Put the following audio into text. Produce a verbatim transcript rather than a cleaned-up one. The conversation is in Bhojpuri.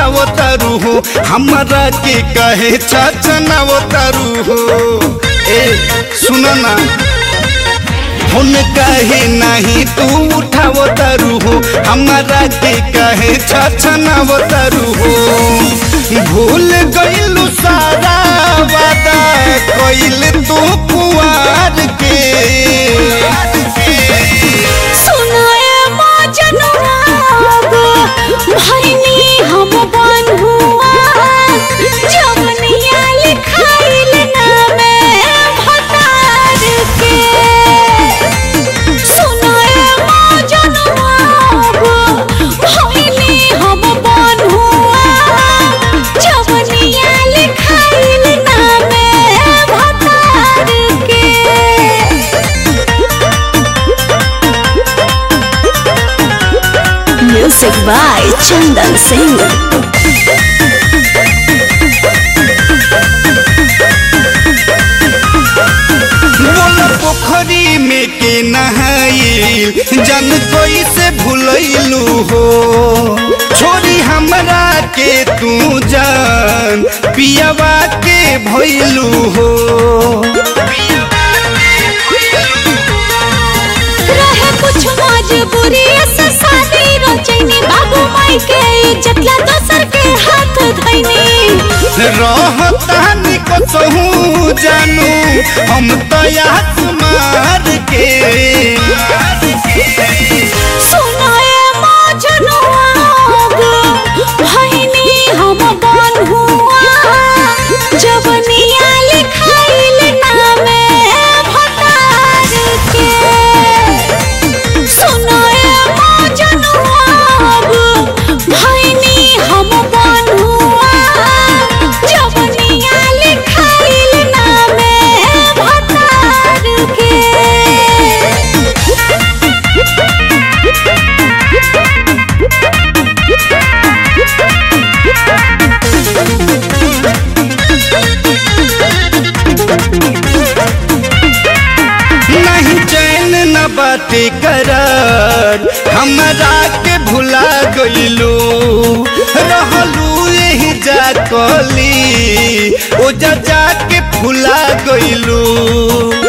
उठावो तारू हो हमरा के कहे छचनावो तारू हो। ए सुनो ना हुन कहे नहीं तू उठावो तारू हो हमरा के कहे छचनावो तारू हो। भूल गइलू सारा वादा कइल तू कुआर के। सुनाए मजनुआ भइनी हम बंधुआ जवनिया लिखाइल नामे भतार के। सुनाए मजनुआ भइनी हम बंधुआ जवनिया लिखाइल नामे भतार के। Music by Chandan Singh. पोखरी में के नहाइल जन कोई से भूलैलू हो। छोरी हमरा के तू जान पियावा के भइलू हो। रहे कुछ मजबूरी से शादी रचैनी बाबू माई के इज्जत ला दोसर के हाथ धैनी। रहतानी कसहू जानू हम तो याद मार के। सुनाए मजनुआ भइनी हम बंधुआ जवनिया लिखाइल नामे भतार के। सुनाए मजनुआ भइनी हम बंधुआ जवनिया लिखाइल नामे भतार के। नहीं चैन न बाते करार हमरा के भुला गइलू। रहलू यही जा कली ओ जा जा के भुला गइलू।